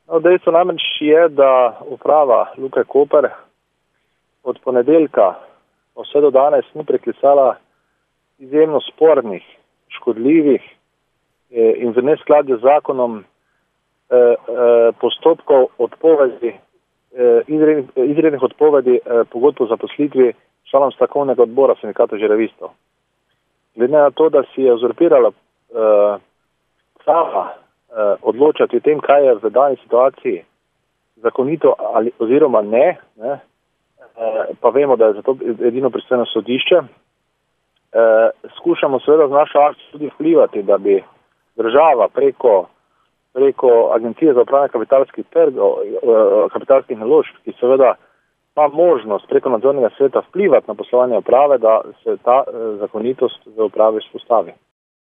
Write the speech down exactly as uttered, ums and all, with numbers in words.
No, dejstvo namreč je, da uprava Luke Koper od ponedeljka vse do danes ni preklicala izjemno spornih, škodljivih eh, in v neskladju z zakonom eh, eh, postopkov odpovedi, eh, izrednih, izrednih odpovedi eh, pogodb o zaposlitvi članom stavkovnega odbora sindikata žirevistov. Glede na to, da si je uzurpirala eh, sama eh, odločati o tem, kaj je v dani situaciji zakonito ali oziroma ne, ne eh, pa vemo, da je zato edino pristojno sodišče, eh, skušamo seveda z našo akcijo tudi vplivati, da bi država preko, preko Agencije za upravljanje kapitalskih trgov, eh, kapitalskih naložb, ki seveda ima možnost preko nadzornega sveta vplivati na poslovanje uprave, da se ta eh, zakonitost v upravi vzpostavi.